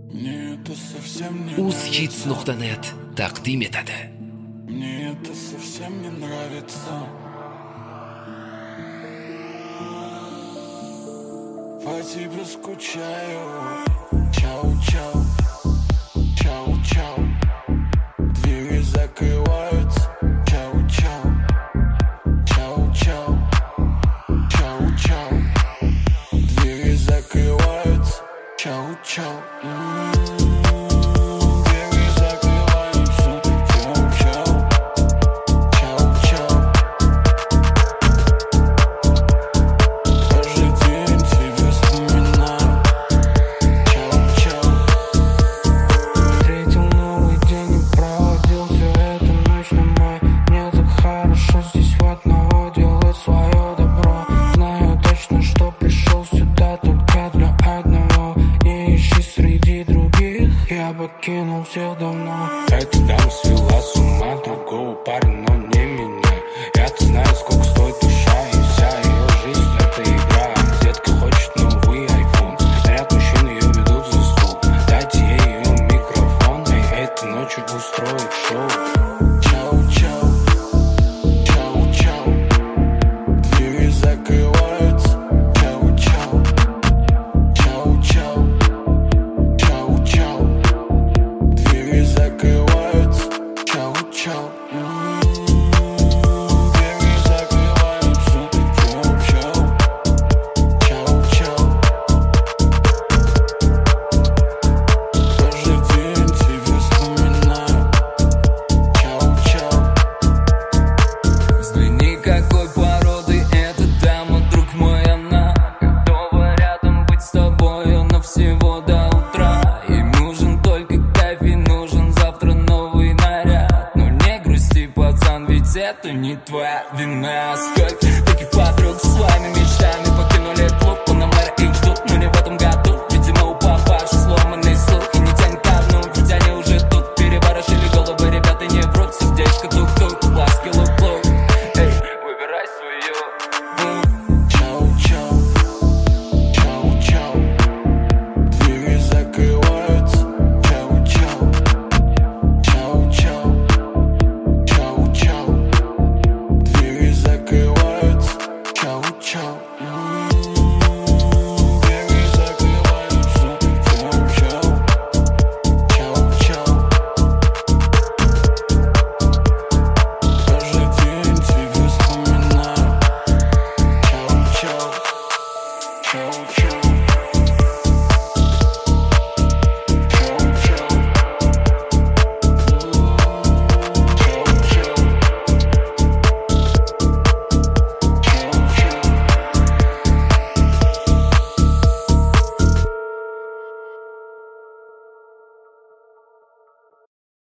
uz-hits.net taqdim etadi. Мне это совсем не нравится. По тебе скучаю. Чау-чау, чау-чау. Двери закрываются. Чау-чау, чау-чау, чау-чау. Двери закрываются. Чау-чау. Покинул всех давно. Эта дама свела с ума другого парня, но не меня. Я-то знаю, сколько стоит душа, и вся ее жизнь это игра. Детка хочет новый iPhone, ряд мужчин ее ведут за стол. Дайте ей ее микрофон, и этой ночью устроит шоу. Чау-чау, чау-чау. Двери закрываются. Чау-чау, чау-чау, чау-чау. Двери закрываются. Чау-чау. Двери закрываются. Чау-чау, чау-чау. Каждый день тебя вспоминаю. Чау-чау. Взгляни, какой породы эта дама, друг мой, она готова рядом быть с тобою, но всего до утра. Ей нужен только кайф, и нужен завтра новый наряд. Но не грусти, пацан, ведь это не твоя вина. Сколько